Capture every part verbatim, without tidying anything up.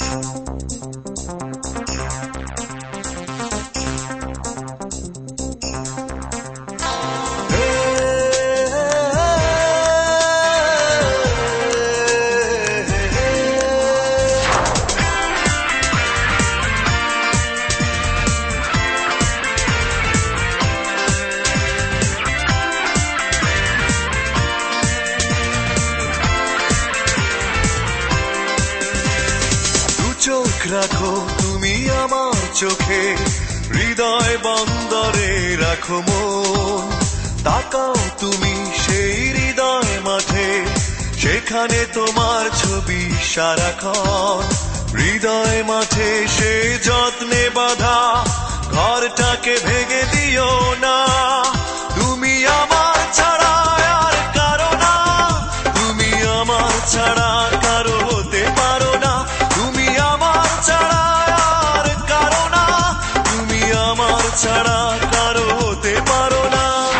চোখ রাখো তুমি আমার চোখে, হৃদয় বন্দরে রাখো মন। তাকাও তুমি সেই হৃদয় মাঠে, সেখানে তোমার ছবি সারাক্ষণ। হৃদয় মাঠে সে যত্নে বাঁধা ঘরটাকে ভেঙে দিও না। তুমি আমার ছাড়া আর কারো না, তুমি আমার ছাড়া কারো হতে পারো না। তুমি আমার ছাড়া আর কারো না, তুমি আমার ছাড়া কারো হতে পারো না।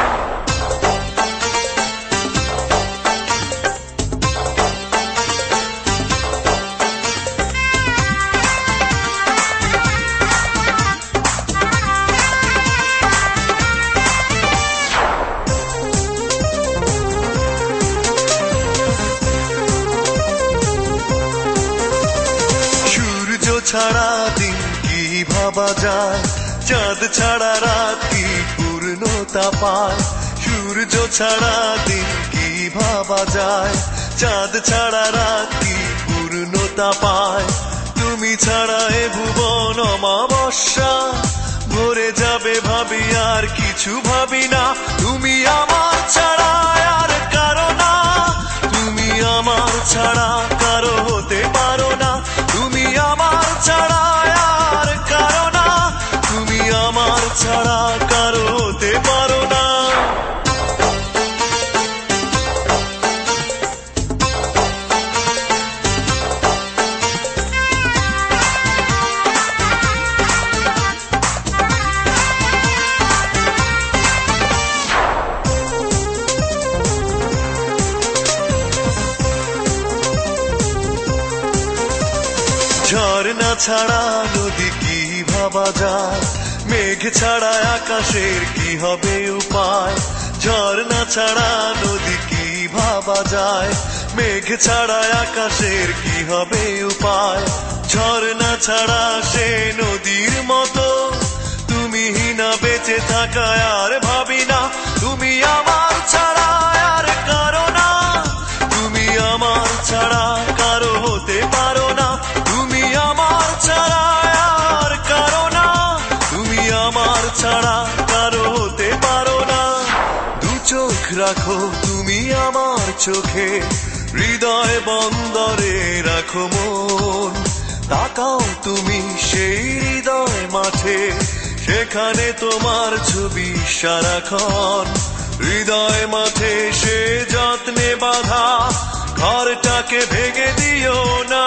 ছাড়া দিন কি ভাবা যায়, চাঁদ ছাড়া রাত কি পূর্ণতা পায়। সূর্য ছাড়া দিন কি ভাবা যায়, চাঁদ ছাড়া রাত কি পূর্ণতা পায়। তুমি ছাড়া এ ভুবন অমাবস্যা, ভরে যাবে ভাবি আর কিছু ভাবি না। তুমি আমার ছাড়া আর কারো না, তুমি আমার ছাড়া কারো হতে পারো না। তুমি আমার ছাড়া আর কারো না, তুমি আমার ছাড়া কারো হতে পারো না। ঝর্ণা ছাড়া নদী কি ভাবা যায়, মেঘ ছাড়া আকাশের কি হবে উপায়। ঝর্ণা ছাড়া নদী কি ভাবা যায়, মেঘ ছাড়া আকাশের কি হবে উপায়। ঝর্ণা ছাড়া সে নদীর মতো তুমি হিনা বেঁচে থাকা আর ভাবি না। তুমি আমার ছাড়া আর কারো না, তুমি আমার ছাড়া কারো হতে পারো না। তুমি আমার ছাড়া আর কারো না, তুমি আমার ছাড়া কারো হতে পারো না। দু চোখ রাখো তুমি আমার চোখে, হৃদয় বন্দরে রাখো মন। তাকাও তুমি সেই হৃদয় মাঠে, সেখানে তোমার ছবি সারাক্ষণ। হৃদয় মাঠে সে যত্নে বাঁধা ঘরটাকে ভেঙে দিও না।